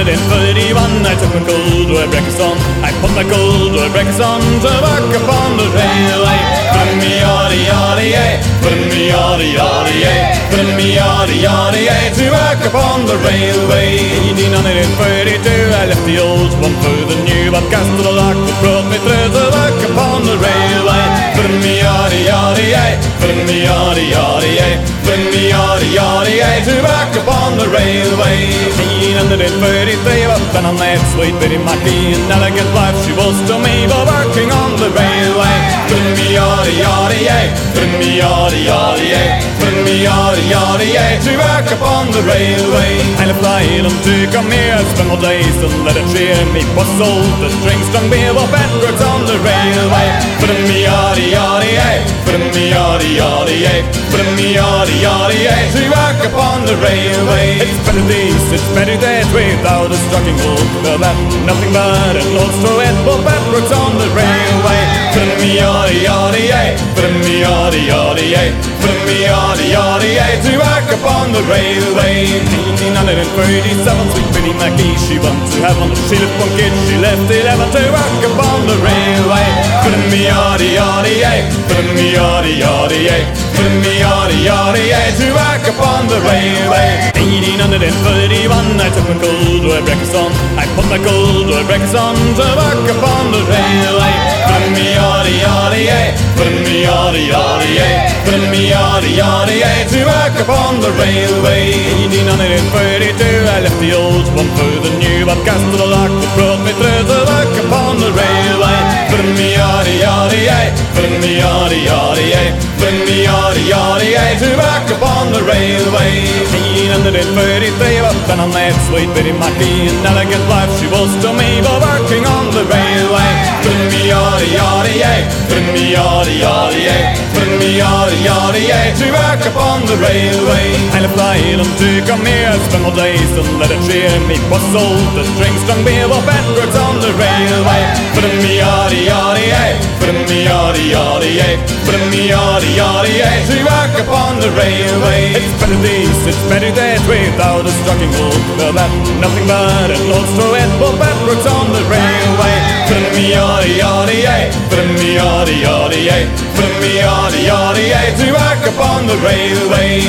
1831 I took my corduroy breakfast on. I put my corduroy breakfast on to work upon the railway. From me yardie yardie yay, from me yardie yardie yay, from me yardie yardie yay, to work upon the railway. 1832 I left the old one for the new, but Castle Lock brought me through to work upon the railway. From me yardie yardie yay, from me yardie yardie yay, from me yardie yardie yay, to work upon the railway. 1833 up and I met sweet Betty Mackey, an elegant wife she was to me, but working on the railway. From me yardie yardie yay, from me yardie yardie yay, from me yardie yardie yay, to work upon the railway. I left Ireland to come here, spend my days and let it cheer me. Was sold to drink strong beer, but bedrooks on the railway. From me yardie yardie yay, from me yardie yardie yay, from me yardie yardie yay, to work upon the railway. It's better days, it's better days without a stocking wool. Well, that nothing but an old straw hat, but bedrooks on the railway. From me yardie yardie yay, from me yardie yardie yay, from me yardie yardie yay, to work upon the railway. 1837 sweet Betty Mackey, she went to heaven. She left one kid, she left 11 to work upon the railway. From me yardie yardie yay, from me yardie yardie yay, from me yardie yardie yay, to work upon the railway. 1831 I took my corduroy breakfast on. I put my corduroy breakfast on to work upon the railway. From me yardie yardie yay, from me yardie yardie yay, from me yardie yardie yay, to work upon the railway. 1832 I left the old one for the new, but Castle Lock brought me through to work upon the railway. From me yardie yardie yay, from me yardie yardie yay, from me yardie yardie yay, to work upon the railway. 1833 up and I met sweet Betty Mackey, an elegant wife she was to me, but working on the railway. From me yardie yardie yay, from me yardie yardie yay, from me yardie yardie yay, to work upon the railway. I left Ireland to come here, spend my days and let it cheer me. Was sold to drink strong beer, but bedrooks on the railway. From me yardie yardie yay, from me yardie yardie yay, from me yardie yardie yay, to work upon the railway. It's better days, it's better days without a stocking wool. Well, that nothing but an old straw hat, but bedrooks on the railway. From me yardie yardie yay, from me yardie yardie yay, from me yardie yardie yay, to work upon the railway.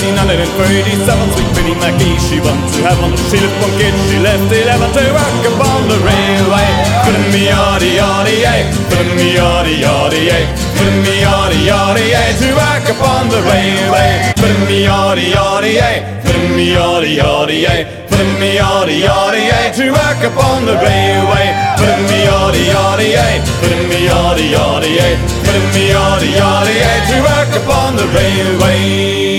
1837 sweet Betty Mackey, she went to heaven. She left one kid, she left 11 to work upon the railway. From me yardie yardie yay, from me yardie yardie yay, from me yardie yardie yay, to work upon the railway. From me yardie yardie yay, from me yardie yardie yay, from me yardie yardie yay, to work upon the railway. From me yardie yardie yay, from me yardie yardie yay, from me yardie yardie yay, to work upon the railway.